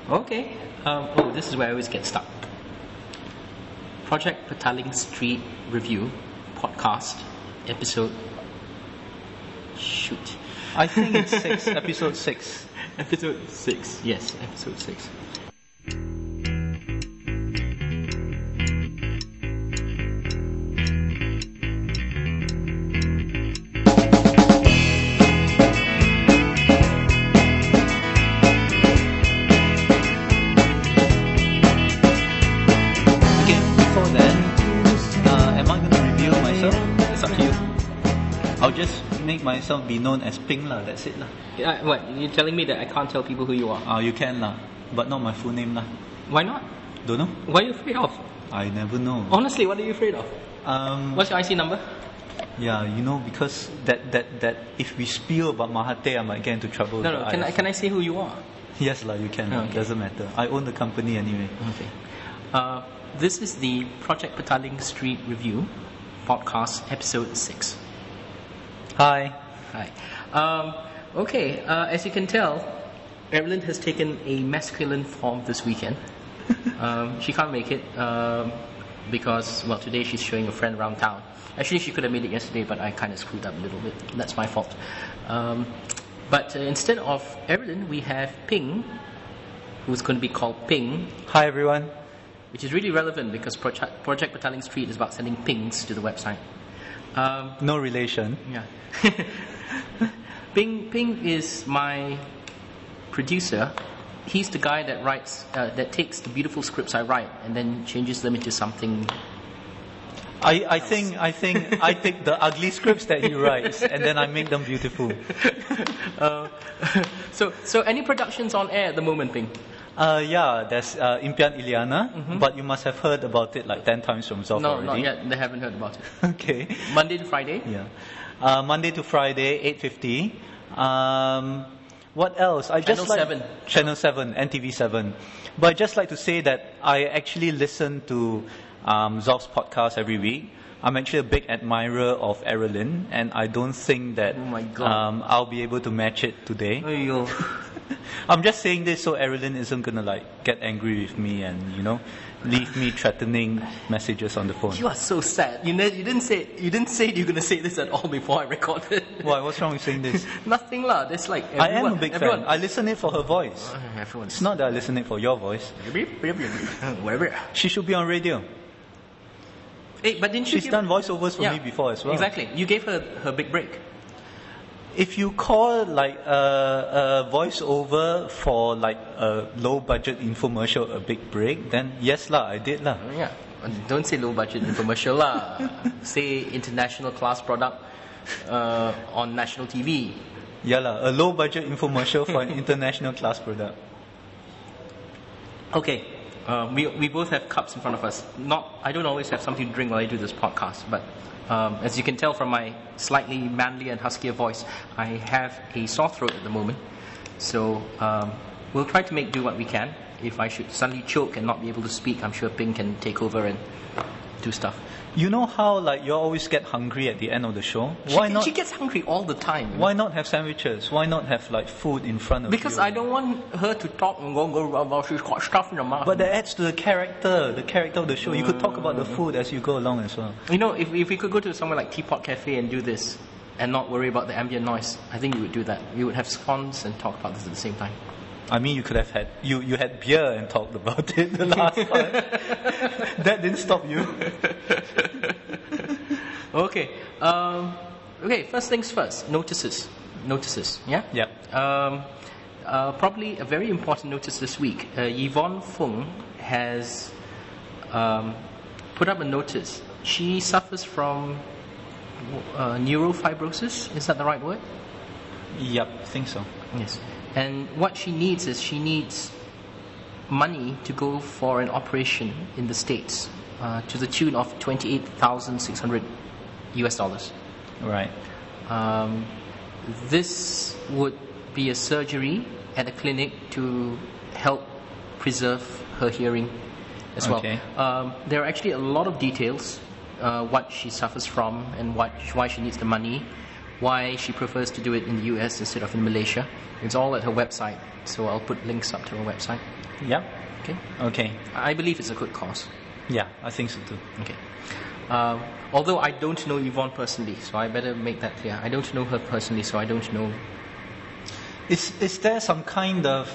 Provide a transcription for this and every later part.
Okay. This is where I always get stuck. Project Petaling Street Review podcast episode. Shoot. I think it's episode 6. Episode 6. Yes, episode 6. Myself be known as Ping lah, that's it lah. What, you're telling me that I can't tell people who you are? You can lah, but not my full name lah. Why not? Don't know. What are you afraid of? I never know. Honestly, what are you afraid of? What's your IC number? Yeah, because that if we spill about Mahathir, I might get into trouble. No, can I say who you are? Yes lah, you can. Okay. Doesn't matter. I own the company anyway. Okay. This is the Project Petaling Street Review podcast episode 6. Hi. Okay, as you can tell, Evelyn has taken a masculine form this weekend. She can't make it because, today she's showing a friend around town. Actually, she could have made it yesterday, but I kind of screwed up a little bit. That's my fault. But instead of Evelyn, we have Ping, who's going to be called Ping. Hi, everyone. Which is really relevant because Project Petaling Street is about sending pings to the website. No relation. Yeah. Ping is my producer. He's the guy that writes, that takes the beautiful scripts I write and then changes them into something. I think I take the ugly scripts that he writes and then I make them beautiful. So any productions on air at the moment, Ping? There's Impian Iliana, but you must have heard about it like 10 times from Zoff already. No, not yet. They haven't heard about it. Okay. Monday to Friday? Yeah. Monday to Friday, 8:50. What else? Channel 7, NTV 7. But I'd just like to say that I actually listen to Zoff's podcast every week. I'm actually a big admirer of Erilyn, and I don't think that I'll be able to match it today. I'm just saying this so Erilyn isn't gonna get angry with me and leave me threatening messages on the phone. You are so sad. You didn't say you're gonna say this at all before I recorded. Why? What's wrong with saying this? Nothing lah. There's everyone, I am a big fan. I listen it for her voice. It's not that I listen it for your voice. Whatever. She should be on radio. Hey, but didn't She's done voiceovers for me before as well. Exactly. You gave her her big break. If you call a voiceover for a low budget infomercial a big break, then yes lah, I did lah. Yeah, don't say low budget infomercial lah. Say international class product on national TV. Yeah lah, a low budget infomercial for an international class product. Okay, we both have cups in front of us. I don't always have something to drink while I do this podcast, but. As you can tell from my slightly manly and huskier voice, I have a sore throat at the moment. So we'll try to make do what we can. If I should suddenly choke and not be able to speak, I'm sure Ping can take over and do stuff. You know how you always get hungry at the end of the show? She gets hungry all the time. Why not have sandwiches? Why not have food in front of you? Because I don't want her to talk and go, she's got stuff in her mouth. But that adds to the character of the show. You could talk about the food as you go along as well. If we could go to somewhere like Teapot Cafe and do this and not worry about the ambient noise, I think we would do that. We would have scones and talk about this at the same time. I mean, you could have had you had beer and talked about it the last time. That didn't stop you. Okay. First things first. Notices. Yeah. Yeah. Probably a very important notice this week. Yvonne Fung has put up a notice. She suffers from neurofibrosis. Is that the right word? Yep, I think so. Yes. And what she needs is money to go for an operation in the States to the tune of $28,600 US. Right. This would be a surgery at a clinic to help preserve her hearing as well. There are actually a lot of details, what she suffers from and why she needs the money, why she prefers to do it in the US instead of in Malaysia. It's all at her website, so I'll put links up to her website. Yeah. Okay. Okay. I believe it's a good cause. Yeah, I think so too. Okay. Although I don't know Yvonne personally, so I better make that clear. I don't know her personally, so I don't know. Is there some kind of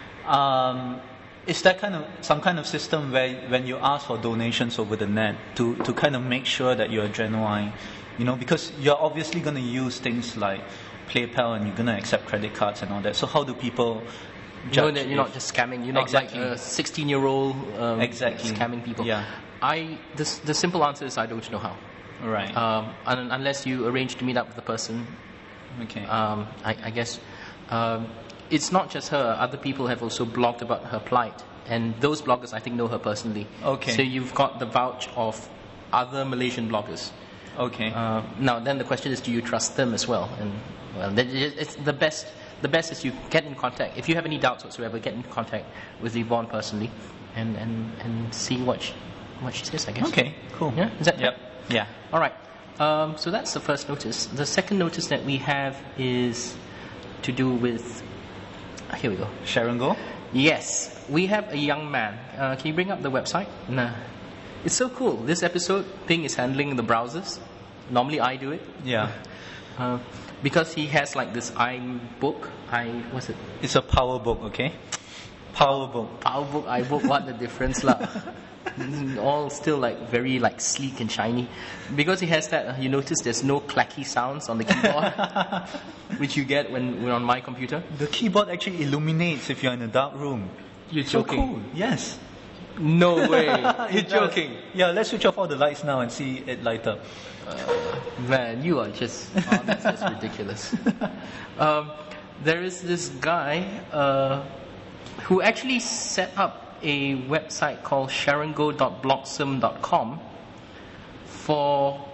some kind of system where when you ask for donations over the net to kind of make sure that you're genuine, because you're obviously going to use things like PayPal and you're going to accept credit cards and all that. So how do people judge? That you're not just scamming. You're not exactly. like a 16-year-old exactly. scamming people. Yeah. The simple answer is I don't know how. Right. Unless you arrange to meet up with the person. Okay. I guess it's not just her. Other people have also blogged about her plight, and those bloggers I think know her personally. Okay. So you've got the vouch of other Malaysian bloggers. Okay. Now then, the question is, do you trust them as well? And it's the best. The best is you get in contact. If you have any doubts whatsoever, get in contact with Yvonne personally, and see what she says. I guess. Okay. Cool. Yeah. Is that? Yep. Yeah. All right. So that's the first notice. The second notice that we have is to do with. Here we go. Sharon Go? Yes. We have a young man. Can you bring up the website? No. It's so cool. This episode thing is handling the browsers. Normally I do it. Yeah. Because he has like this iBook. What's it? It's a PowerBook, okay? PowerBook. PowerBook, iBook, what the difference lah? All still like very like sleek and shiny. Because he has that, you notice there's no clacky sounds on the keyboard, which you get when on my computer. The keyboard actually illuminates if you're in a dark room. You're joking? So cool. Yes. No way. You're joking. Yeah, let's switch off all the lights now and see it light up. Man, you are just... that's just ridiculous. There is this guy who actually set up a website called sharongo.blogsome.com for...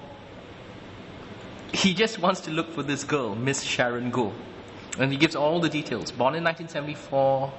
He just wants to look for this girl, Miss Sharon Go. And he gives all the details. Born in 1974...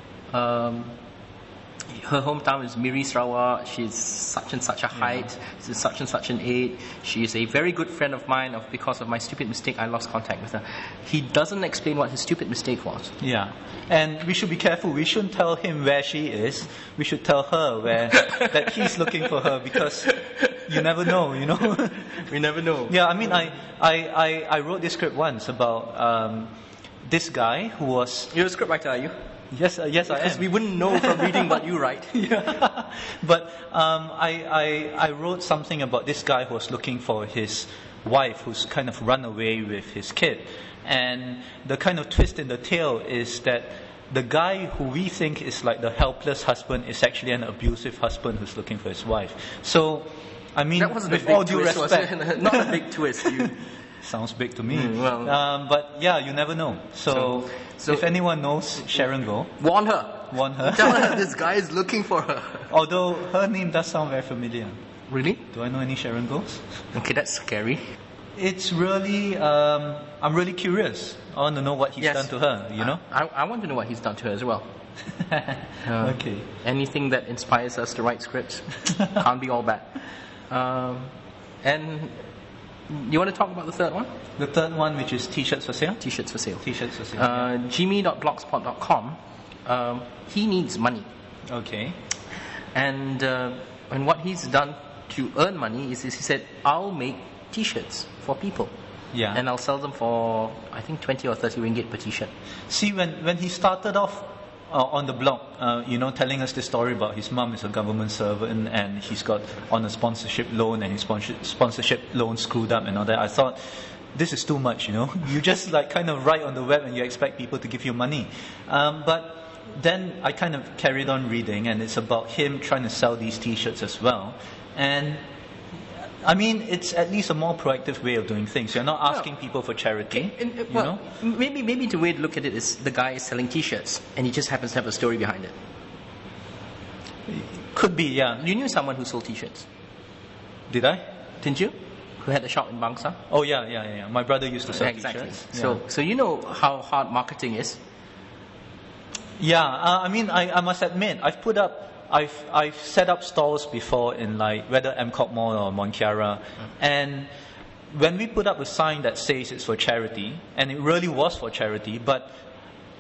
her hometown is Miri, Sarawak. She's such and such a height. She's such and such an age. She is a very good friend of mine. Because of my stupid mistake, I lost contact with her. He doesn't explain what his stupid mistake was. Yeah. And we should be careful. We shouldn't tell him where she is. We should tell her that he's looking for her, because you never know, We never know. Yeah, I mean, I wrote this script once about this guy who was... You're a scriptwriter, are you? Yes, I am. Because we wouldn't know from reading what you write. Yeah. But I wrote something about this guy who was looking for his wife, who's kind of run away with his kid. And the kind of twist in the tale is that the guy who we think is like the helpless husband is actually an abusive husband who's looking for his wife. So, I mean, that wasn't with a big all due twist, respect... Not a big twist. Sounds big to me. Well. But yeah, you never know. So if anyone knows Sharon Go, warn her. Tell her this guy is looking for her. Although her name does sound very familiar. Really? Do I know any Sharon Goes? Okay, that's scary. It's really, I'm really curious. I want to know what he's done to her, I want to know what he's done to her as well. Okay. Anything that inspires us to write scripts can't be all bad. And you want to talk about the third one? The third one, which is T-shirts for sale? T-shirts for sale. T-shirts for sale. Jimmy.blogspot.com. He needs money. Okay. And what he's done to earn money is he said, I'll make T-shirts for people. Yeah. And I'll sell them for, I think, 20 or 30 ringgit per T-shirt. See, when he started off on the blog, telling us the story about his mum is a government servant and he's got on a sponsorship loan and his sponsorship loan screwed up and all that, I thought, this is too much, You just like kind of write on the web and you expect people to give you money. But then I kind of carried on reading, and it's about him trying to sell these T-shirts as well. And I mean, it's at least a more proactive way of doing things. You're not asking people for charity. Maybe the way to look at it is the guy is selling T-shirts, and he just happens to have a story behind it. Could be, yeah. You knew someone who sold T-shirts. Did I? Didn't you? Who had a shop in Bangsar? Oh yeah. My brother used to sell T-shirts. So you know how hard marketing is. Yeah, I mean, I must admit, I've set up stalls before in like whether MCOP Mall or Monkiara, and when we put up a sign that says it's for charity, and it really was for charity, but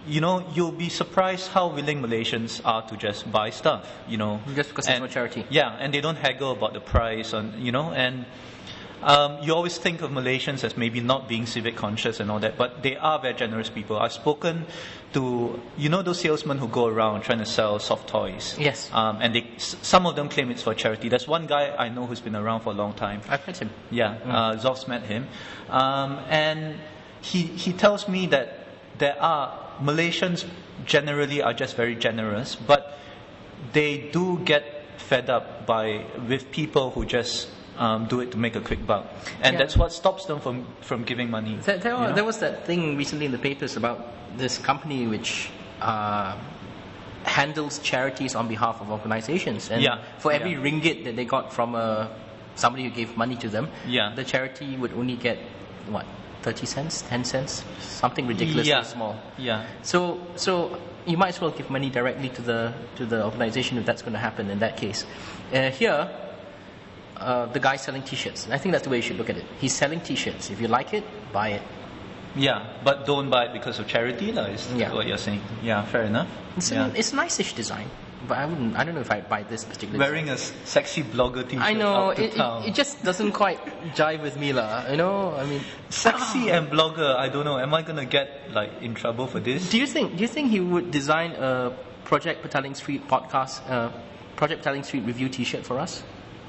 you'll be surprised how willing Malaysians are to just buy stuff, Just because it's for charity. Yeah, and they don't haggle about the price, and you always think of Malaysians as maybe not being civic conscious and all that, but they are very generous people. I've spoken to, those salesmen who go around trying to sell soft toys. Yes. And some of them claim it's for charity. There's one guy I know who's been around for a long time. I've met him. Yeah, Zof's met him. And he tells me that Malaysians generally are just very generous, but they do get fed up with people who just do it to make a quick buck, and that's what stops them from giving money. There was that thing recently in the papers about this company which handles charities on behalf of organizations, and for every ringgit that they got from somebody who gave money to them, the charity would only get 30 cents, 10 cents, something ridiculously small. Yeah. So you might as well give money directly to the organization if that's going to happen in that case. Here, the guy selling T-shirts. I think that's the way you should look at it. He's selling T-shirts. If you like it, buy it. Yeah, but don't buy it because of charity, is what you're saying. Yeah, fair enough. It's a nice-ish design, but I don't know if I'd buy this particular. Wearing a sexy blogger T-shirt. I know it just doesn't quite jive with me, lah. I mean, sexy and blogger. I don't know. Am I gonna get in trouble for this? Do you think he would design a Project Petaling Street podcast, Project Petaling Street review T-shirt for us?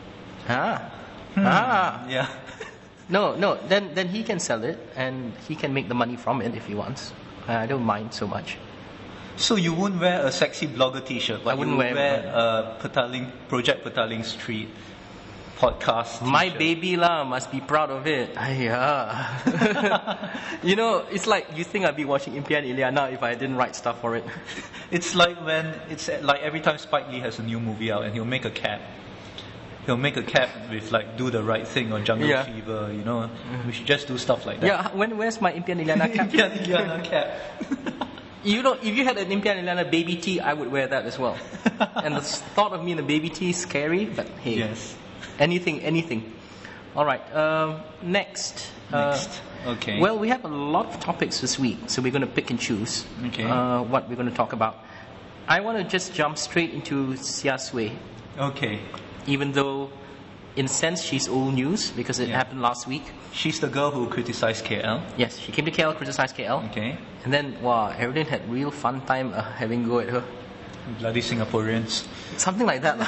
Yeah. No. Then he can sell it and he can make the money from it if he wants. I don't mind so much. So you wouldn't wear a sexy blogger T-shirt, but I wouldn't wear a Project Petaling Street podcast T-shirt. My baby lah must be proud of it. It's like you think I'd be watching Impian Ilyana if I didn't write stuff for it. It's like every time Spike Lee has a new movie out and he'll make a cap. He'll make a cap with Do the Right Thing or Jungle Fever, We should just do stuff like that. Yeah, where's my Impian Ilyana cap? Impian Ilyana cap. If you had an Impian Ilyana baby tee, I would wear that as well. And the thought of me in a baby tee is scary, but hey. Yes. Anything. All right. Next. Okay. Well, we have a lot of topics this week, so we're going to pick and choose what we're going to talk about. I want to just jump straight into Sia Swee. Okay. Even though, in a sense, she's old news because it happened last week. She's the girl who criticized KL. Yes, she came to KL, criticized KL. Okay. And then, everyone had real fun time having a go at her. Bloody Singaporeans. Something like that.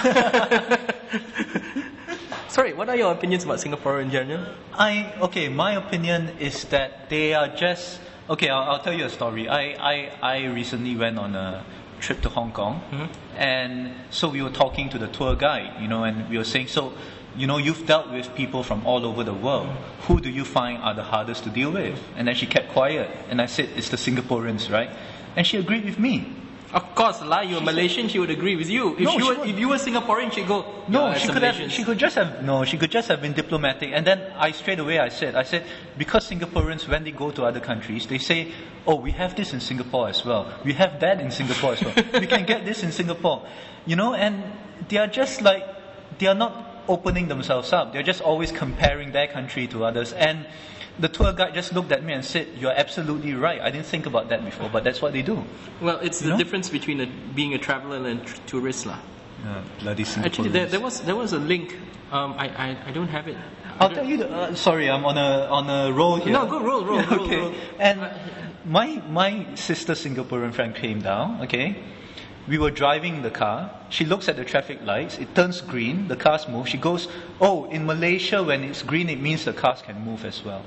Sorry, what are your opinions about Singapore in general? My opinion is that they are just... Okay, I'll tell you a story. I recently went on a trip to Hong Kong, and so we were talking to the tour guide, and we were saying, you've dealt with people from all over the world. Who do you find are the hardest to deal with? And then she kept quiet, and I said, it's the Singaporeans, right? And she agreed with me. Of course, you're Malaysian, she would agree with you. If you were Singaporean, she'd go, no, she could just have been diplomatic. And then I said, because Singaporeans, when they go to other countries, they say, oh, we have this in Singapore as well. We have that in Singapore as well. We can get this in Singapore. And they are just they are not opening themselves up. They're just always comparing their country to others. And the tour guide just looked at me and said, you're absolutely right. I didn't think about that before, but that's what they do. Well, it's the difference between being a traveller and a tourist. Bloody Singaporeans. Actually, there was a link. I don't have it. I'll tell you. Sorry, I'm on a roll here. No, go roll. Okay. Roll. And my sister Singaporean friend came down. Okay. We were driving the car. She looks at the traffic lights. It turns green. The cars move. She goes, oh, in Malaysia, when it's green, it means the cars can move as well.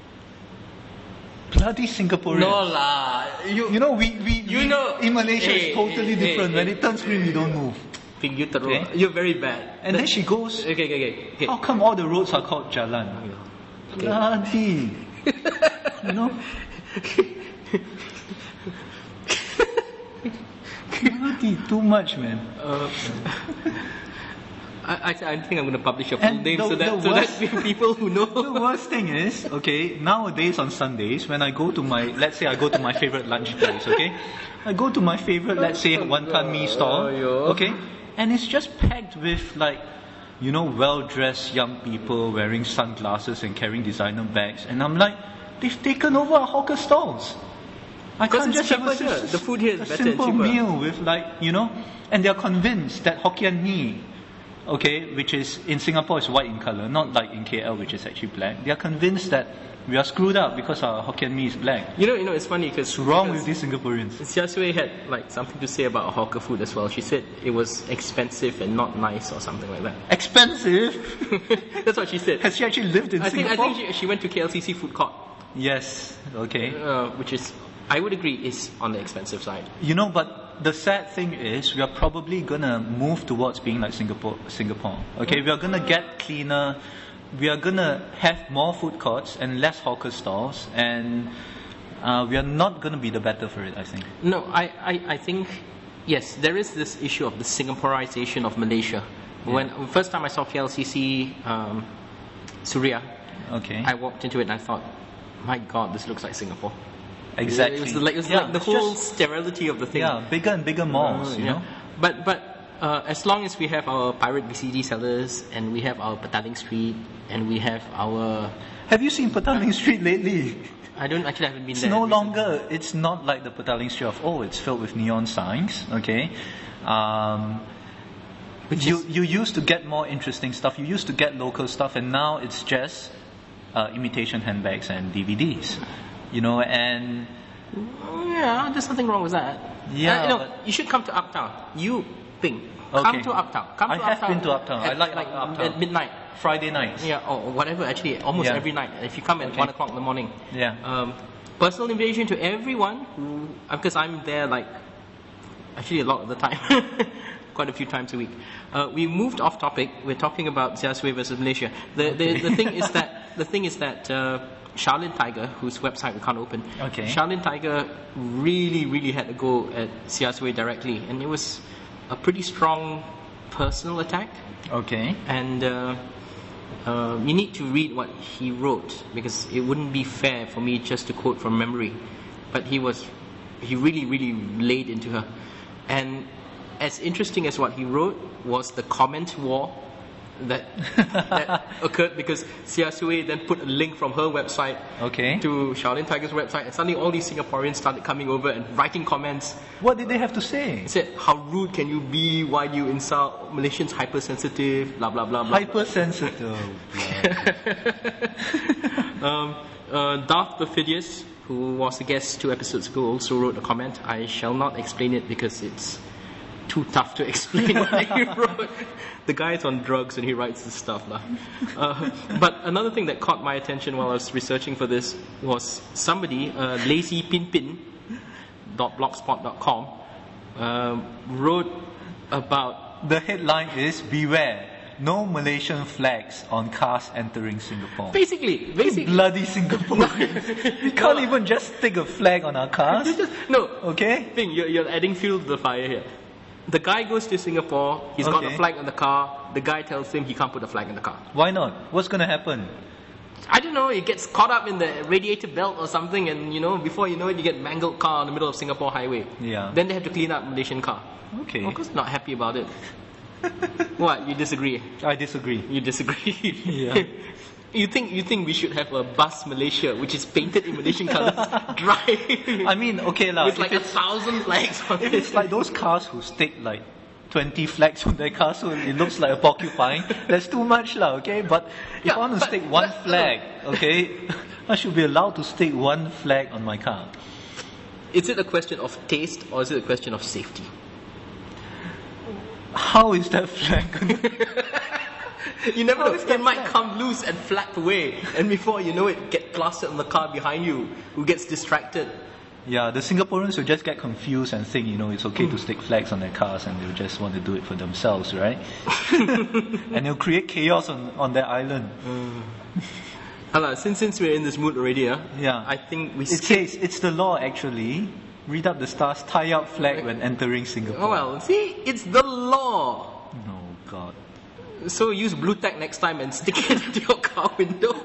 Bloody Singaporeans. No lah. In Malaysia, it's totally different. When it turns green, we don't move. Okay? You're very bad. And then she goes, okay. How come all the roads are called Jalan? Okay. Bloody. Bloody, too much, man. I think I'm going to publish your full name so that people who know. The worst thing is, nowadays on Sundays, when I go to let's say I go to my favorite lunch place, I go to my favorite, let's say, Wanton Mee stall, and it's just packed with well-dressed young people wearing sunglasses and carrying designer bags, and I'm like, they've taken over our hawker stalls. I can't just have the food here is better and cheaper. A simple meal with and they're convinced that Hokkien Mee, okay, which is in Singapore is white in color, not like in KL, which is actually black. They are convinced that we are screwed up because our Hokkien Mee is black. You know, it's funny because what's wrong with these Singaporeans? Xia Sui had something to say about hawker food as well. She said it was expensive and not nice or something like that. Expensive? That's what she said. Has she actually lived in Singapore? I think she went to KLCC food court. Yes. Okay. Which is, I would agree, is on the expensive side. But the sad thing is, we are probably gonna move towards being like Singapore. Okay, we are gonna get cleaner. We are gonna have more food courts and less hawker stalls, and we are not gonna be the better for it, I think. No, I think yes, there is this issue of the Singaporeization of Malaysia. Yeah. When first time I saw KLCC Suria, okay, I walked into it and I thought, my God, this looks like Singapore. Exactly. It was like the whole sterility of the thing. Yeah, bigger and bigger malls, you know. But as long as we have our pirate BCD sellers and we have our Petaling Street and we have our... Have you seen Petaling Street lately? I haven't been there. It's no longer, it's not like the Petaling Street of, it's filled with neon signs, okay? You used to get more interesting stuff, you used to get local stuff, and now it's just imitation handbags and DVDs. And... Yeah, there's nothing wrong with that. Yeah. You should come to Uptown. Okay. Come to Uptown. I have been to Uptown. I like Uptown. At midnight. Friday nights. Yeah, or whatever, actually, almost every night. If you come at 1 o'clock in the morning. Yeah. Personal invitation to everyone who... Because I'm there actually a lot of the time. Quite a few times a week. We moved off topic. We're talking about Xia Sui versus Malaysia. The thing is that Shaolin Tiger, whose website we can't open, Shaolin Tiger really, really had to go at Xia Sui directly, and it was a pretty strong personal attack. Okay. And you need to read what he wrote, because it wouldn't be fair for me just to quote from memory. But he really, really laid into her. And as interesting as what he wrote was the comment war that occurred, because Xia Sui then put a link from her website to Shaolin Tiger's website, and suddenly all these Singaporeans started coming over and writing comments. What did they have to say? They said, how rude can you be? Why do you insult Malaysians? Hypersensitive, blah blah blah blah. Hypersensitive. Darth Perfidious, who was a guest 2 episodes ago, also wrote a comment. I shall not explain it because it's too tough to explain what he wrote. The guy's on drugs and he writes this stuff. But another thing that caught my attention while I was researching for this was somebody, lazypinpin.blogspot.com, wrote about... The headline is, beware, no Malaysian flags on cars entering Singapore. Basically. Bloody Singapore. We can't even just stick a flag on our cars. No. Okay? You're adding fuel to the fire here. The guy goes to Singapore, he's got a flag on the car, the guy tells him he can't put a flag in the car. Why not? What's going to happen? I don't know, it gets caught up in the radiator belt or something, and before you know it, you get mangled car in the middle of Singapore highway. Yeah. Then they have to clean up Malaysian car. Okay. Of course not happy about it. What, you disagree? I disagree. You disagree? Yeah. You think we should have a bus Malaysia which is painted in Malaysian colours, drive? I mean, okay lah. With 1,000 flags on it. If it's like those cars who stick 20 flags on their car so it looks like a porcupine, that's too much lah, okay? But if I want to stick one flag, okay, I should be allowed to stick one flag on my car. Is it a question of taste or is it a question of safety? How is that flag? You never know, it might come loose and flap away, and before you know it, get plastered on the car behind you, who gets distracted. Yeah, the Singaporeans will just get confused and think, it's okay to stick flags on their cars, and they'll just want to do it for themselves, right? And they'll create chaos on their island. Since we're in this mood already, I think we... It's the law, actually. Read up the stars, tie up flag when entering Singapore. Oh well, see, it's the law. No, God. So use blue tack next time and stick it into your car window.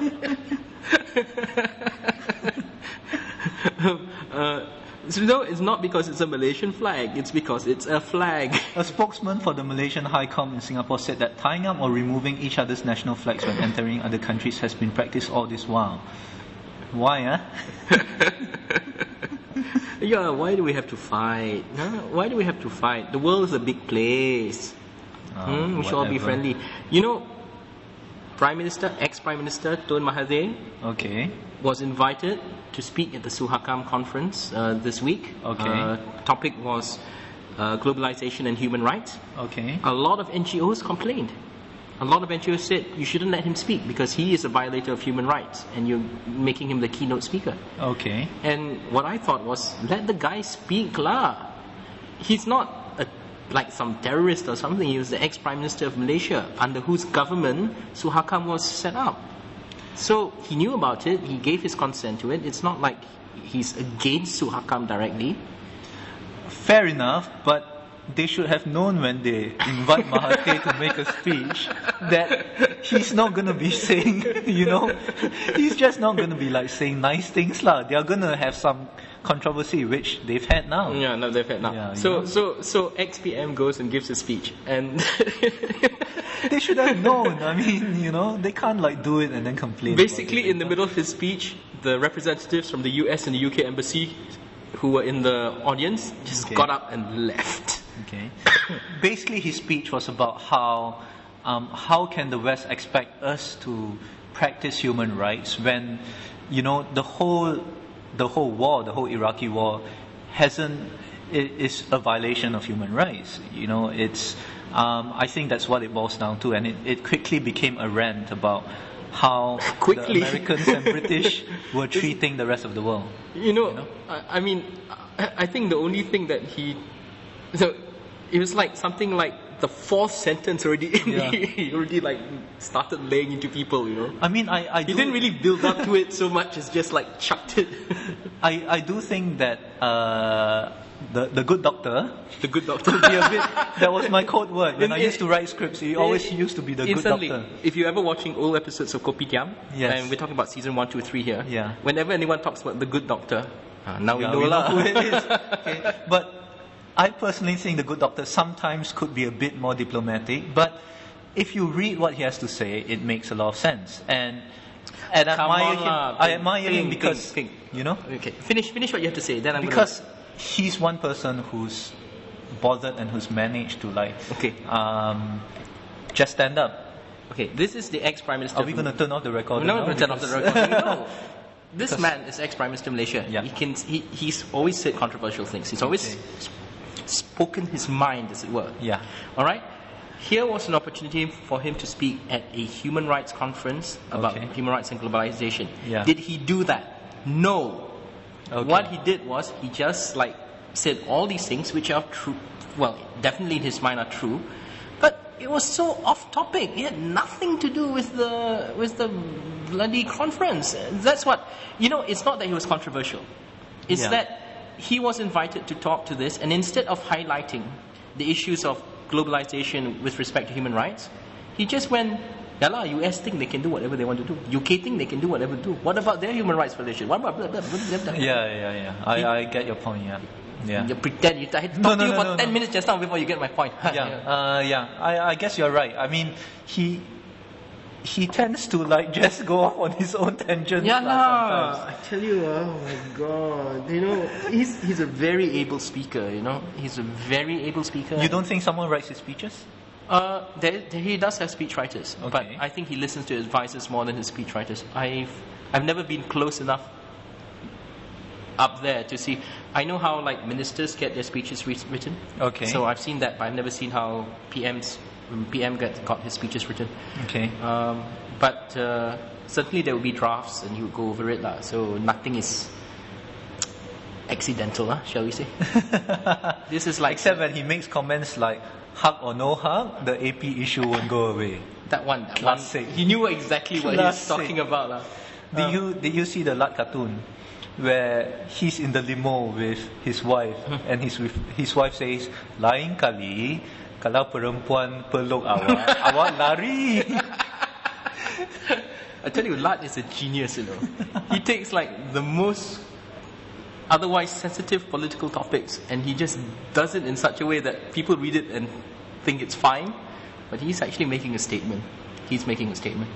It's not because it's a Malaysian flag, it's because it's a flag. A spokesman for the Malaysian High Comm in Singapore said that tying up or removing each other's national flags when entering other countries has been practiced all this while. Why, Yeah, why do we have to fight? Huh? Why do we have to fight? The world is a big place. We should all be friendly. You know, ex-Prime Minister Tun Mahathir was invited to speak at the Suhakam conference this week. Topic was globalization and human rights. A lot of NGOs complained. A lot of NGOs said you shouldn't let him speak because he is a violator of human rights and you're making him the keynote speaker. And what I thought was, let the guy speak lah. He's not like some terrorist or something. He was the ex-Prime Minister of Malaysia, under whose government Suhakam was set up. So he knew about it, he gave his consent to it. It's not like he's against Suhakam directly. Fair enough, but they should have known when they invite Mahathir to make a speech that he's not going to be saying, he's just not going to be like saying nice things lah. They are going to have some controversy, which they've had now. Yeah, no, they've had now. Yeah, so ex-PM goes and gives a speech, and they should have known. I mean, they can't like do it and then complain. Basically, in the middle of his speech, the representatives from the US and the UK embassy who were in the audience just got up and left. Basically, his speech was about how can the West expect us to practice human rights when, the whole war, the whole Iraqi war, is a violation of human rights. It's I think that's what it boils down to, and it quickly became a rant about how the Americans and British were treating the rest of the world. I mean, I think the only thing that it was like something like the fourth sentence already. He already like started laying into people. I mean, he didn't really build up to it so much as just like chucked it. I do think that the good doctor. The good doctor. Could be a bit. That was my code word when I used to write scripts. He always used to be the good doctor. If you're ever watching old episodes of Kopitiam, and we're talking about season 1, 2, 3 here. Yeah. Whenever anyone talks about the good doctor, now we know who it is. But I personally think the good doctor sometimes could be a bit more diplomatic. But if you read what he has to say, it makes a lot of sense. And I admire him because Okay, finish what you have to say. Then he's one person who's bothered and who's managed to just stand up. Okay, this is the ex-Prime Minister. Are we going to turn off the recording? No, we're going to turn off the recording. No. This man is ex-Prime Minister of Malaysia. Yeah. He's always said controversial things. He's always spoken his mind, as it were. Yeah. All right? Here was an opportunity for him to speak at a human rights conference about human rights and globalization. Yeah. Did he do that? No. What he did was he just said all these things which are true. Well, definitely in his mind are true, but it was so off topic. It had nothing to do with the bloody conference. That's what It's not that he was controversial. It's that he was invited to talk to this, and instead of highlighting the issues of globalization with respect to human rights, he just went, US think they can do whatever they want to do. UK think they can do whatever they do. What about their human rights violation? What about blah, blah, blah, blah, blah. Yeah. I get your point, yeah. You pretend. I had to talk to you for 10 minutes just now before you get my point. I guess you're right. I mean, he tends to just go off on his own tangents. Yeah, I tell you, oh my God. He's a very able speaker, He's a very able speaker. You don't think someone writes his speeches? He does have speechwriters, but I think he listens to advisors more than his speechwriters. I've never been close enough up there to see. I know how ministers get their speeches written. So I've seen that, but I've never seen how PM got his speeches written. But certainly there will be drafts, and he would go over it lah. So nothing is accidental, shall we say? This is except when he makes comments like hug or no hug, the AP issue won't go away. That one. Classic. He knew exactly what he was talking about lah. Did you see the Lat cartoon where he's in the limo with his wife and his wife says, lain kali kalau perempuan peluk awak lari. I tell you, Lat is a genius, He takes the most otherwise sensitive political topics, and he just does it in such a way that people read it and think it's fine, but he's actually making a statement. He's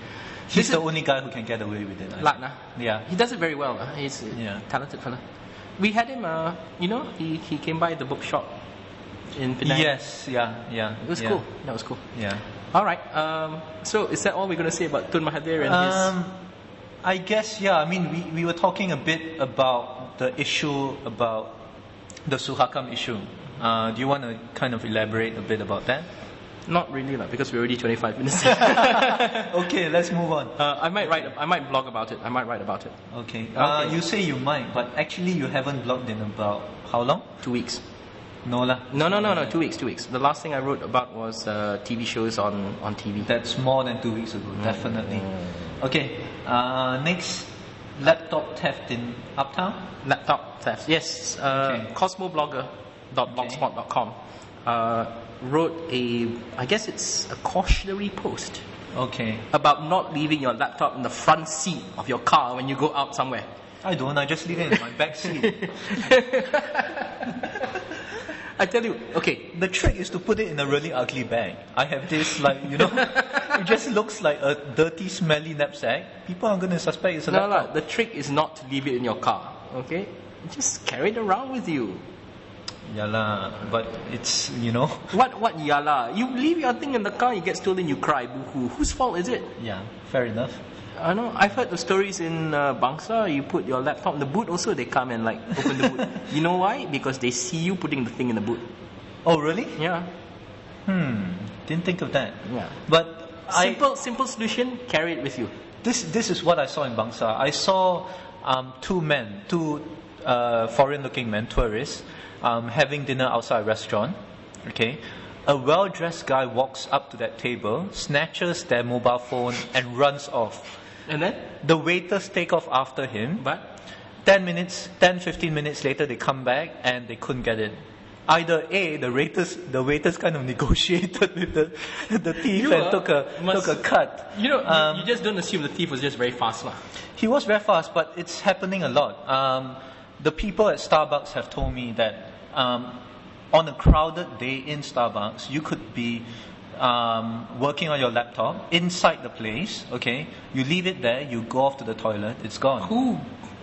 the only guy who can get away with it. Lat, Yeah. He does it very well. He's a talented fella. We had him, he came by the bookshop in Penang. Yes, yeah. It was cool. That was cool. Yeah. All right. So is that all we're going to say about Tun Mahathir and his... I guess, yeah. I mean, we were talking a bit about the issue about the Suhakam issue. Do you want to kind of elaborate a bit about that? Not really, because we're already 25 minutes. Okay, let's move on. I might blog about it. I might write about it. Okay. You say you might, but actually you haven't blogged in about how long? 2 weeks. No lah. No. 2 weeks. The last thing I wrote about was TV shows on TV. That's more than 2 weeks ago, definitely. Okay. Next, laptop theft in Uptown. Laptop theft. Yes. Cosmoblogger.blogspot.com wrote I guess it's a cautionary post. Okay. About not leaving your laptop in the front seat of your car when you go out somewhere. I don't. I just leave it in my back seat. I tell you, okay. The trick is to put it in a really ugly bag. I have this, it just looks like a dirty, smelly knapsack. People are going to suspect it's a laptop. No, the trick is not to leave it in your car, okay? Just carry it around with you. Yala, but it's, What yala? You leave your thing in the car, you get stolen, you cry, boo-hoo. Whose fault is it? Yeah, fair enough. I know. I've heard the stories in Bangsa. You put your laptop in the boot. Also, they come and open the boot. You know why? Because they see you putting the thing in the boot. Oh, really? Yeah. Didn't think of that. Yeah. But simple solution. Carry it with you. This is what I saw in Bangsa. I saw two foreign-looking men, tourists, having dinner outside a restaurant. Okay. A well-dressed guy walks up to that table, snatches their mobile phone, and runs off. And then? The waiters take off after him. But? 15 minutes later, they come back and they couldn't get it. Either A, the waiters kind of negotiated with the thief and took a cut. You just don't assume the thief was just very fast. He was very fast, but it's happening a lot. The people at Starbucks have told me that on a crowded day in Starbucks, you could be working on your laptop inside the place, okay? You leave it there, you go off to the toilet, it's gone. Cool.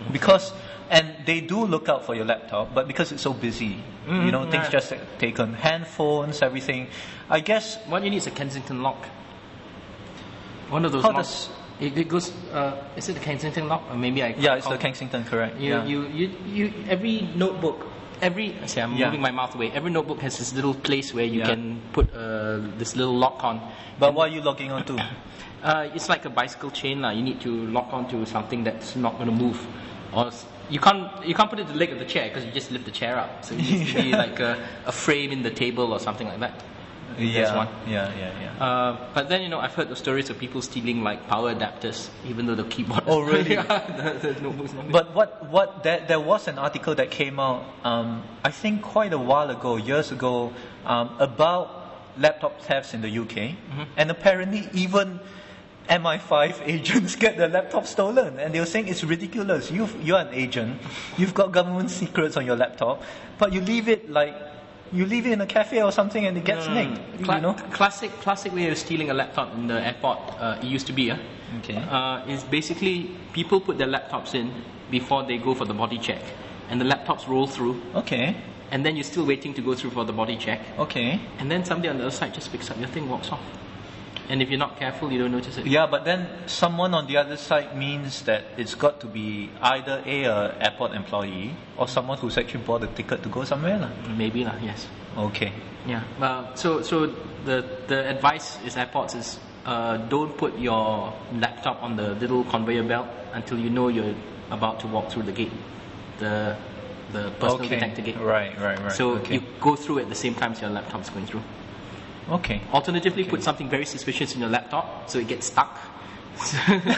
And they do look out for your laptop, but because it's so busy, things just taken. Handphones, everything. I guess... What you need is a Kensington lock. One of those locks. It goes... is it the Kensington lock? Or maybe Yeah, it's the Kensington, correct. You every notebook... I'm moving my mouth away. Every notebook has this little place where you can put this little lock on. But what are you locking onto? It's like a bicycle chain. You need to lock onto something that's not going to move. Or you can't put it to the leg of the chair because you just lift the chair up. So it needs to be like a frame in the table or something like that. That's one. Yeah. But then I've heard the stories of people stealing like power adapters, even though the keyboard. Oh really? the notebook's not. But there was an article that came out, I think quite a while ago, years ago, about laptop thefts in the UK, and apparently even MI5 agents get their laptop stolen, and they were saying it's ridiculous. You're an agent, you've got government secrets on your laptop, but you leave it in a cafe or something and it gets nicked. Classic way of stealing a laptop in the airport. It used to be. Is basically people put their laptops in before they go for the body check, and the laptops roll through. Okay. And then you're still waiting to go through for the body check. Okay. And then somebody on the other side just picks up your thing, walks off. And if you're not careful, you don't notice it. Yeah, but then someone on the other side means that it's got to be either a airport employee or someone who's actually bought a ticket to go somewhere. Maybe, yes. Okay. Yeah. So the advice is airports is don't put your laptop on the little conveyor belt until you know you're about to walk through the gate, the personal detector gate. Right. So you go through at the same time as your laptop's going through. Okay. Alternatively, put something very suspicious in your laptop so it gets stuck. So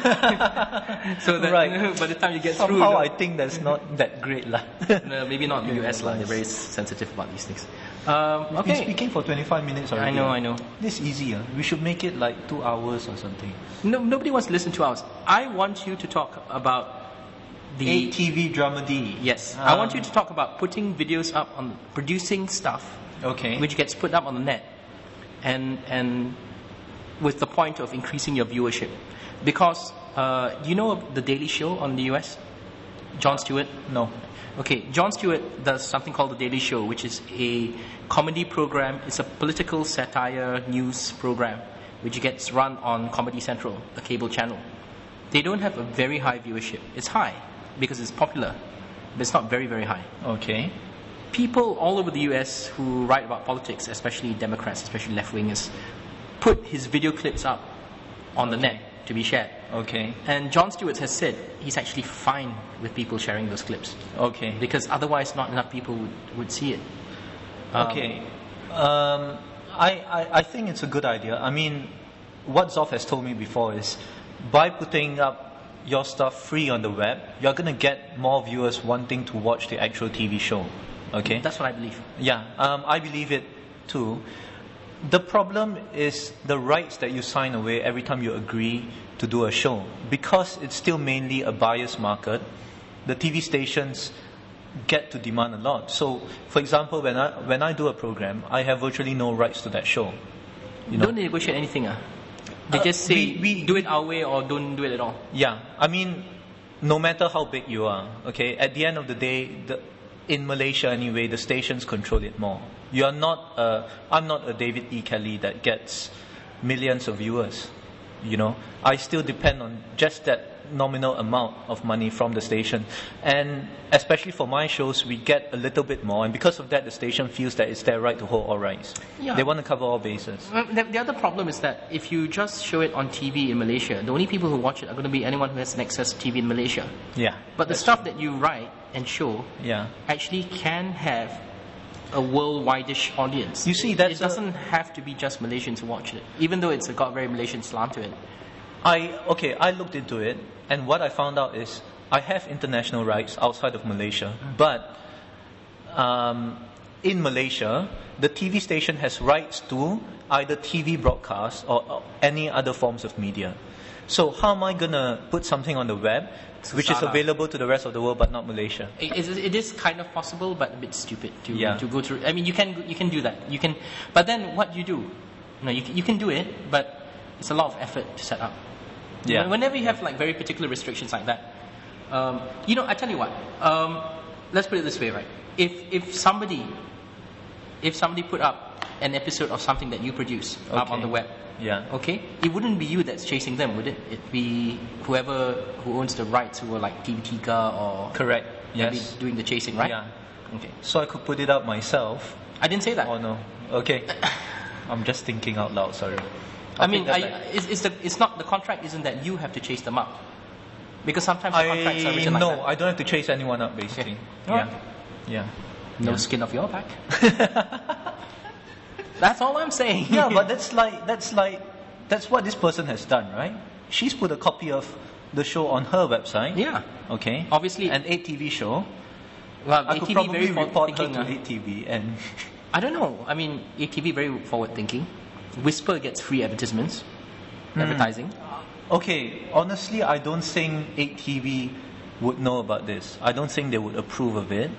that by the time you get through... Somehow I think that's not that great. No, maybe not in the US. They're very sensitive about these things. We've been speaking for 25 minutes already. I know. This is easy. We should make it like 2 hours or something. No, nobody wants to listen to 2 hours. I want you to talk about the... ATV Dramedy. Yes. I want you to talk about putting videos up on... producing stuff. Okay. Which gets put up on the net. And with the point of increasing your viewership. Because, you know The Daily Show on the US? Jon Stewart? No. Okay, Jon Stewart does something called The Daily Show, which is a comedy program. It's a political satire news program, which gets run on Comedy Central, a cable channel. They don't have a very high viewership. It's high because it's popular, but it's not very, very high. Okay. People all over the US who write about politics, especially Democrats, especially left-wingers, put his video clips up on the net to be shared. Okay. And Jon Stewart has said he's actually fine with people sharing those clips. Okay. Because otherwise not enough people would see it. Okay. I think it's a good idea. I mean, what Zoff has told me before is by putting up your stuff free on the web, you're going to get more viewers wanting to watch the actual TV show. Okay? That's what I believe. Yeah, I believe it too. The problem is the rights that you sign away every time you agree to do a show. Because it's still mainly a buyer's market, the TV stations get to demand a lot. So, for example, when I do a program, I have virtually no rights to that show. You know? Don't negotiate anything, They just say, we do it our way or don't do it at all. Yeah, I mean, no matter how big you are, okay, at the end of the day, in Malaysia anyway, the stations control it more. I'm not a David E. Kelly that gets millions of viewers. You know, I still depend on just that nominal amount of money from the station, and especially for my shows, we get a little bit more, and because of that, the station feels that it's their right to hold all rights. Yeah. They want to cover all bases. The other problem is that if you just show it on TV in Malaysia, the only people who watch it are going to be anyone who has an access to TV in Malaysia. Yeah. But the stuff that you write and show actually can have a worldwide-ish audience. You see, it doesn't have to be just Malaysians who watch it, even though it's got very Malaysian slant to it. I looked into it, and what I found out is I have international rights outside of Malaysia, but in Malaysia, the TV station has rights to either TV broadcast or any other forms of media. So how am I going to put something on the web which is available to the rest of the world but not Malaysia? It is kind of possible, but a bit stupid to go through. I mean, you can do that. But then what you do? You can do it, but it's a lot of effort to set up. Yeah. Whenever you have like very particular restrictions like that, I tell you what. Let's put it this way, right? If somebody put up an episode of something that you produce up on the web, okay, it wouldn't be you that's chasing them, would it? It'd be whoever who owns the rights, who are like TV-Tika or correct. Yes, doing the chasing, right? Yeah. Okay. So I could put it up myself. I didn't say that. Oh no. Okay. I'm just thinking out loud. Sorry. It's not the contract. Isn't that you have to chase them up? Because sometimes the contracts are written like that. No, I don't have to chase anyone up. Basically. Okay. Yeah. No skin off your back. That's all I'm saying. Yeah, but that's what this person has done, right? She's put a copy of the show on her website. Yeah. Okay. Obviously, an 8TV show. Well, I ATV could probably very report her to 8TV and. I don't know. I mean, ATV very forward thinking. Whisper gets free advertising. Okay, honestly, I don't think 8TV would know about this. I don't think they would approve of it.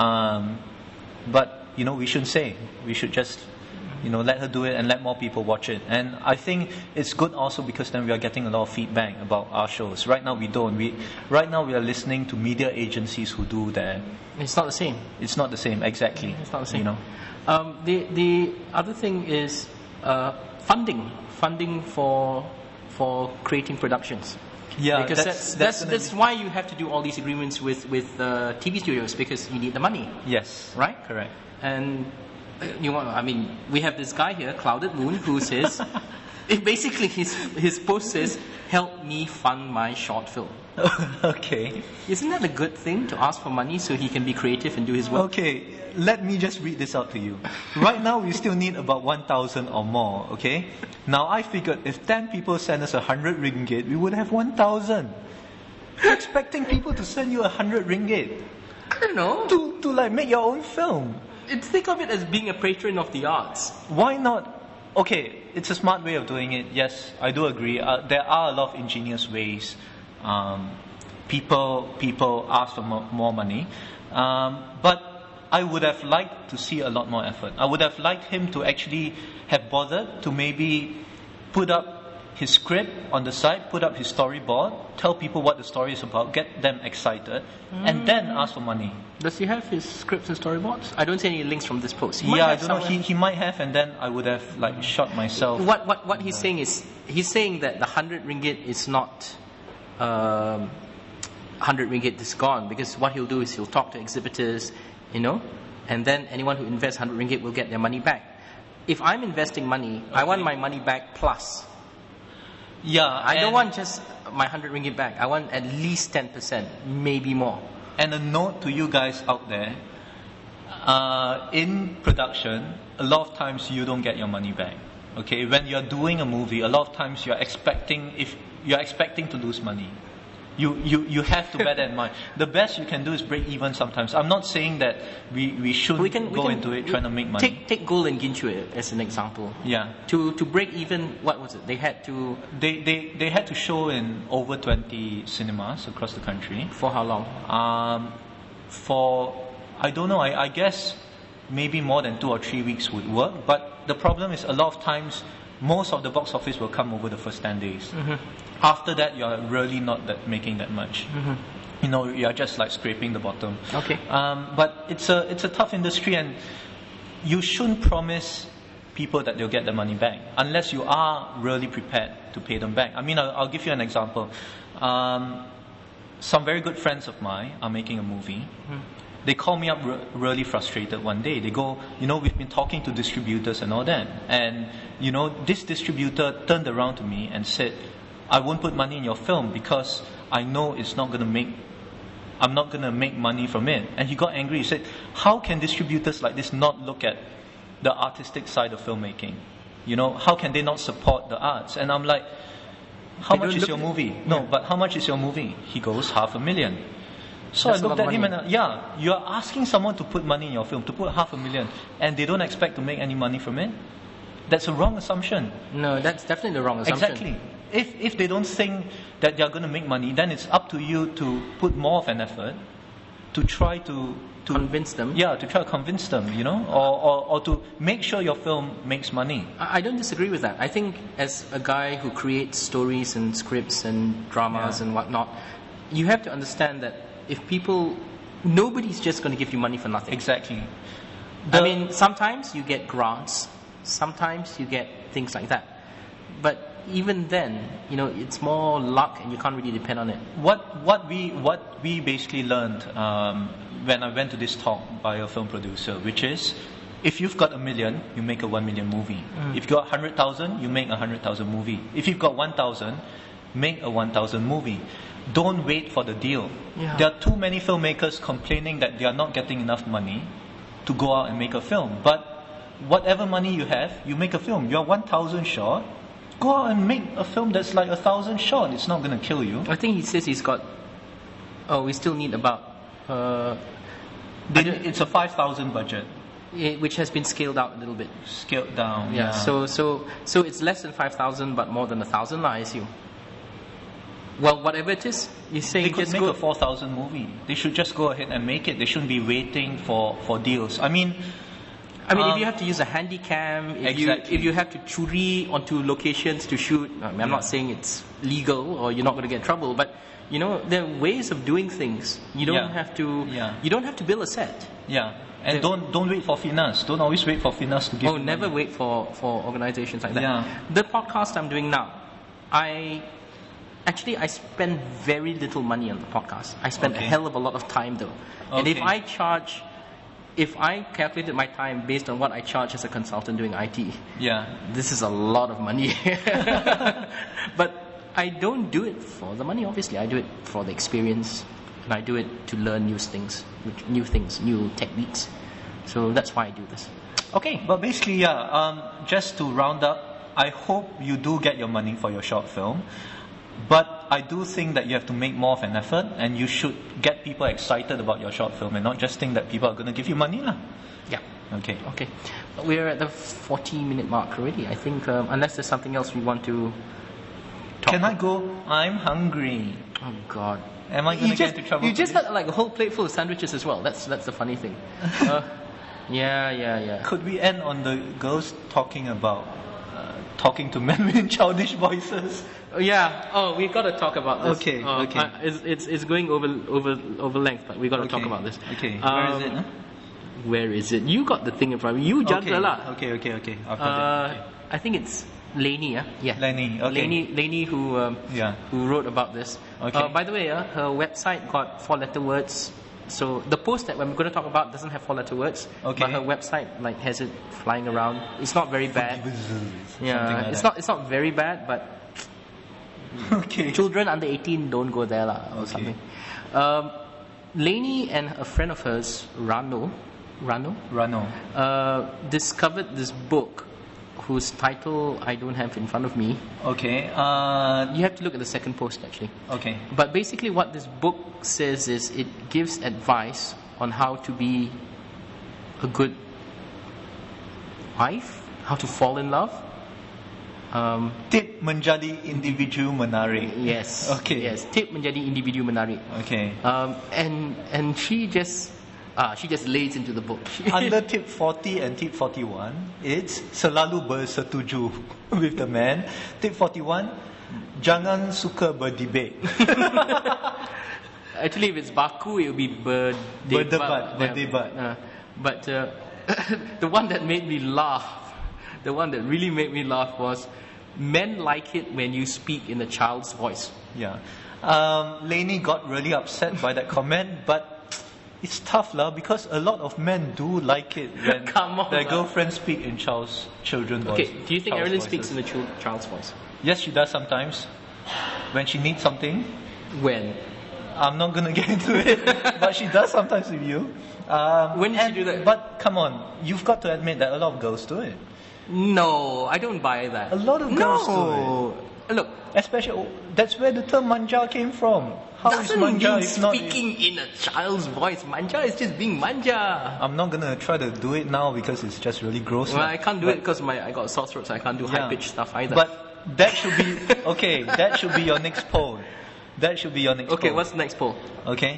But we shouldn't say. We should just let her do it and let more people watch it. And I think it's good also because then we are getting a lot of feedback about our shows. Right now we don't. Right now we are listening to media agencies who do that. It's not the same. It's not the same, exactly. It's not the same. The other thing is funding for creating productions. Yeah, because that's why you have to do all these agreements with TV studios, because you need the money. Yes. Right? Correct. And we have this guy here, Clouded Moon, who says, basically his post says, "Help me fund my short film." Okay. Isn't that a good thing, to ask for money so he can be creative and do his work? Okay, let me just read this out to you. Right now we still need about 1,000 or more, okay? Now I figured if 10 people send us 100 ringgit, we would have 1,000. You're expecting people to send you 100 ringgit? I don't know. To like make your own film. Think of it as being a patron of the arts. Why not? Okay, it's a smart way of doing it. Yes, I do agree. There are a lot of ingenious ways. People ask for more money, but I would have liked to see a lot more effort. I would have liked him to actually have bothered to maybe put up his script on the side, put up his storyboard, tell people what the story is about, get them excited, and then ask for money. Does he have his scripts and storyboards? I don't see any links from this post. I don't know. He might have, and then I would have shot myself. What he's saying is, he's saying that the 100 ringgit is not 100 ringgit is gone, because what he'll do is he'll talk to exhibitors, and then anyone who invests 100 ringgit will get their money back. If I'm investing money, I want my money back plus. Yeah, I don't want just my 100 ringgit back. I want at least 10%, maybe more. And a note to you guys out there, in production, a lot of times you don't get your money back. Okay, when you're doing a movie, a lot of times you're expecting to lose money. You have to bear that in mind. The best you can do is break even sometimes. I'm not saying that we shouldn't go into it trying to make money. Take Gold and Ginchu as an example. Yeah. To break even, what was it? They had to... They had to show in over 20 cinemas across the country. For how long? I don't know, I guess maybe more than 2 or 3 weeks would work. But the problem is a lot of times, most of the box office will come over the first 10 days. Mm-hmm. After that, you're really not making that much. Mm-hmm. You're just scraping the bottom. Okay. But it's a tough industry, and you shouldn't promise people that they'll get their money back unless you are really prepared to pay them back. I mean, I'll give you an example. Some very good friends of mine are making a movie. Mm. They call me up really frustrated one day. They go, we've been talking to distributors and all that. And, this distributor turned around to me and said, I won't put money in your film because I know I'm not going to make money from it. And he got angry. He said, how can distributors like this not look at the artistic side of filmmaking? How can they not support the arts? And I'm like, how much is your movie? No, but how much is your movie? He goes, $500,000. So I looked at him and, you're asking someone to put money in your film, to put $500,000, and they don't expect to make any money from it? That's a wrong assumption. No, that's definitely the wrong assumption. Exactly. If they don't think that they're going to make money, then it's up to you to put more of an effort to try to convince them. Yeah, to try to convince them, or to make sure your film makes money. I don't disagree with that. I think as a guy who creates stories and scripts and dramas and whatnot, you have to understand that nobody's just going to give you money for nothing. Exactly. Sometimes you get grants, sometimes you get things like that. But even then, it's more luck, and you can't really depend on it. What we basically learned when I went to this talk by a film producer, which is, if you've got 1 million, you make a 1 million movie. If you've got 100,000, you make a 100,000 movie. If you've got 1,000, make a 1,000 movie. Don't wait for the deal. Yeah. There are too many filmmakers complaining that they are not getting enough money to go out and make a film. But whatever money you have, you make a film. You're 1,000 short. Go out and make a film that's 1,000 short. It's not going to kill you. I think he says he's got... we still need about... it's a 5,000 budget. Which has been scaled out a little bit. Scaled down, yeah. So it's less than 5,000, but more than 1,000, I assume. Well, whatever it is, you say they could make a 4,000 movie. They should just go ahead and make it. They shouldn't be waiting for deals. I mean, if you have to use a handy cam, if you have to churi onto locations to shoot, I'm not saying it's legal or you're not going to get in trouble, but there are ways of doing things. You don't have to. Yeah. You don't have to build a set. Yeah. And don't wait for finance. Don't always wait for finance to give you never money. wait for organizations like that. Yeah. The podcast I'm doing now, I spend very little money on the podcast. I spend a hell of a lot of time though. And if I calculated my time based on what I charge as a consultant doing IT, this is a lot of money. But I don't do it for the money, obviously. I do it for the experience, and I do it to learn new things, new techniques. So that's why I do this. Okay, but basically, just to round up, I hope you do get your money for your short film. But I do think that you have to make more of an effort, and you should get people excited about your short film and not just think that people are going to give you money. Yeah. Okay. We're at the 40-minute mark already. I think, unless there's something else we want to talk about. I go? I'm hungry. Oh, God. Am I going to get into trouble? You just had a whole plate full of sandwiches as well. That's the funny thing. Yeah. Could we end on the girls talking about talking to men in childish voices. Yeah. Oh, we got to talk about this. Okay. It's going over length, but we got to talk about this. Okay. Where is it? Huh? Where is it? You got the thing in front of you. You judge lah. Okay. I think it's Lainey. Yeah. Lainey. Okay. Lainey who wrote about this. Okay. By the way, her website got 4-letter words. So the post that I'm going to talk about doesn't have 4-letter words, but her website has it flying around. It's not very bad. Yeah, it's not very bad, but children under 18 don't go there or something. Lainey and a friend of hers, Rano, discovered this book whose title I don't have in front of me. Okay. You have to look at the second post actually. Okay. But basically what this book says is it gives advice on how to be a good wife, how to fall in love. Tip menjadi individu menarik. Yes. Okay. Yes. Tip menjadi individu menarik. Okay. And she just lays into the book. Under tip 40 and tip 41, it's selalu bersetuju with the man. Tip 41, jangan suka berdebat. Actually, if it's baku, it will be berdebat. But the one that made me laugh, the one that really made me laugh was, men like it when you speak in a child's voice. Yeah. Lainey got really upset by that comment, but it's tough because a lot of men do like it when their girlfriends speak in children's voice. Okay, do you think Erilyn speaks in a child's voice? Yes, she does sometimes. When she needs something. When? I'm not going to get into it, but she does sometimes with you. When did she do that? But come on, you've got to admit that a lot of girls do it. No, I don't buy that. A lot of girls do it. Look, especially that's where the term manja came from. How is manja if not speaking in a child's voice? Manja is just being manja. I'm not gonna try to do it now because it's just really gross. Well, I can't do it because I got sore throat, so I can't do high pitched stuff either. But that should be okay. That should be your next poll. Okay, what's the next poll? Okay,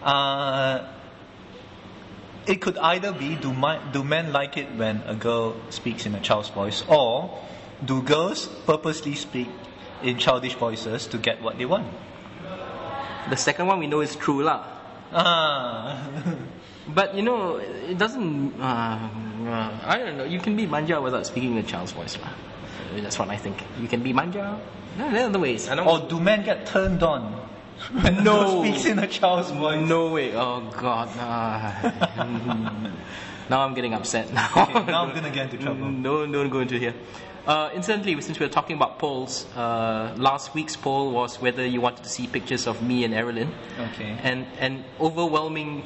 it could either be do men like it when a girl speaks in a child's voice, or do girls purposely speak in childish voices to get what they want? The second one we know is true lah. But it doesn't. I don't know. You can be manja without speaking in a child's voice lah. That's what I think. You can be manja. No, there are other ways. Or do men get turned on when a girl speaks in a child's voice? No way. Oh God. Now I'm getting upset. Now I'm gonna get into trouble. Don't go into here. Incidentally, since we're talking about polls, last week's poll was whether you wanted to see pictures of me and Erilyn. Okay. And overwhelming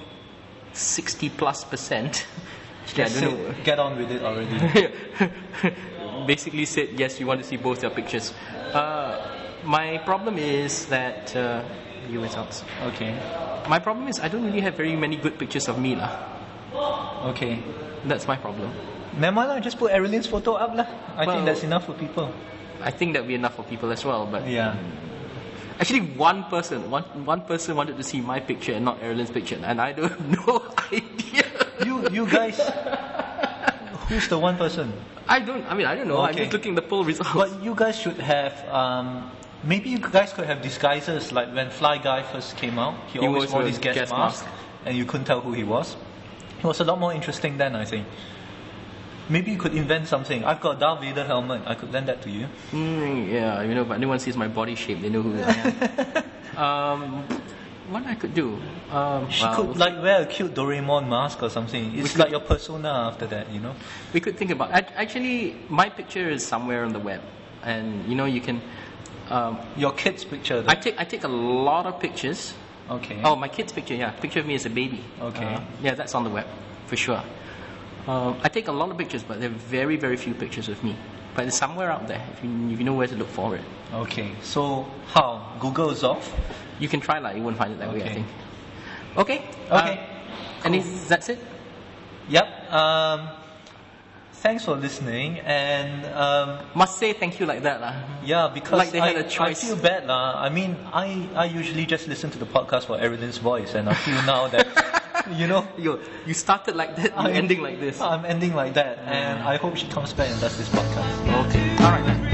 60+%. Get on with it already. Basically said yes, you want to see both your pictures. My problem is that view results. Okay. My problem is I don't really have very many good pictures of me lah. Okay. That's my problem. Never mind, just put Erilyn's photo up lah. I think that's enough for people. I think that would be enough for people as well, but yeah. Actually, one person wanted to see my picture and not Erilyn's picture, and I don't have no idea. You guys, who's the one person? I don't know. Okay. I'm just looking at the poll results. But you guys should have. Maybe you guys could have disguises, like when Fly Guy first came out. He always wore this gas mask, and you couldn't tell who he was. It was a lot more interesting then, I think. Maybe you could invent something. I've got a Darth Vader helmet. I could lend that to you. Yeah, but anyone sees my body shape, they know who I am. What I could do? She could wear a cute Doraemon mask or something. It's like your persona after that, We could think about. Actually, my picture is somewhere on the web, and you can. Your kid's picture. I take a lot of pictures. Okay. Oh, my kid's picture. Yeah, picture of me as a baby. Okay. Yeah, that's on the web for sure. I take a lot of pictures, but there are very, very few pictures of me. But it's somewhere out there, if you know where to look for it. Okay, so how? Google is off? You can try you won't find it that way, I think. Okay. Cool. That's it? Yep. Thanks for listening, and must say thank you like that lah. Yeah, because like they had a choice. I feel bad lah. I mean, I usually just listen to the podcast for Erilyn's voice, and I feel now that you started like that, you're ending like this. I'm ending like that, and I hope she comes back and does this podcast. Okay. All right.